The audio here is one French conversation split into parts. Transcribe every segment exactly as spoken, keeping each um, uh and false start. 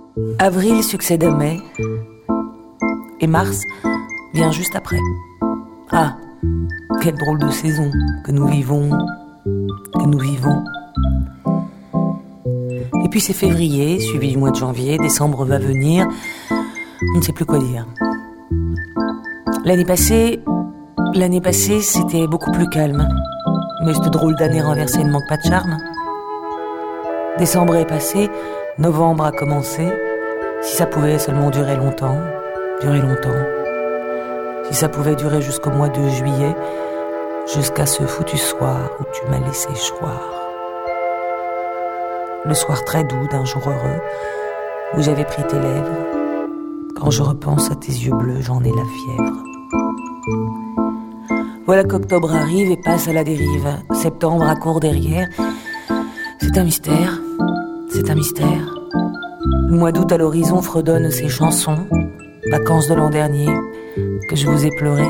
Avril succède à mai, et mars vient juste après. Ah, quelle drôle de saison que nous vivons, que nous vivons. Et puis c'est février, suivi du mois de janvier, décembre va venir, on ne sait plus quoi dire. L'année passée, l'année passée, c'était beaucoup plus calme. Mais cette drôle d'année renversée ne manque pas de charme. Décembre est passé, novembre a commencé. Si ça pouvait seulement durer longtemps, durer longtemps. Si ça pouvait durer jusqu'au mois de juillet, jusqu'à ce foutu soir où tu m'as laissé choir. Le soir très doux d'un jour heureux, où j'avais pris tes lèvres. Quand je repense à tes yeux bleus, j'en ai la fièvre. Voilà qu'octobre arrive et passe à la dérive. Septembre accourt derrière. C'est un mystère, c'est un mystère. Le mois d'août à l'horizon fredonne ses chansons. Vacances de l'an dernier, que je vous ai pleuré.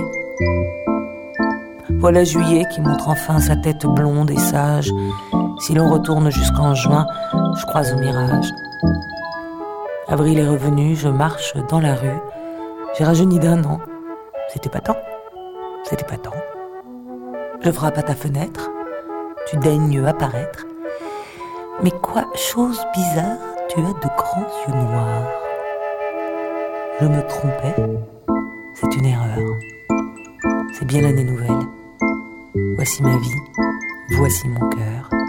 Voilà juillet qui montre enfin sa tête blonde et sage. Si l'on retourne jusqu'en juin, je croise au mirage. Avril est revenu, je marche dans la rue. J'ai rajeuni d'un an. C'était pas tant. C'était pas tant. Je frappe à ta fenêtre. Tu daignes apparaître. Mais quoi, chose bizarre, tu as de grands yeux noirs. Je me trompais. C'est une erreur. C'est bien l'année nouvelle. Voici ma vie. Voici mon cœur.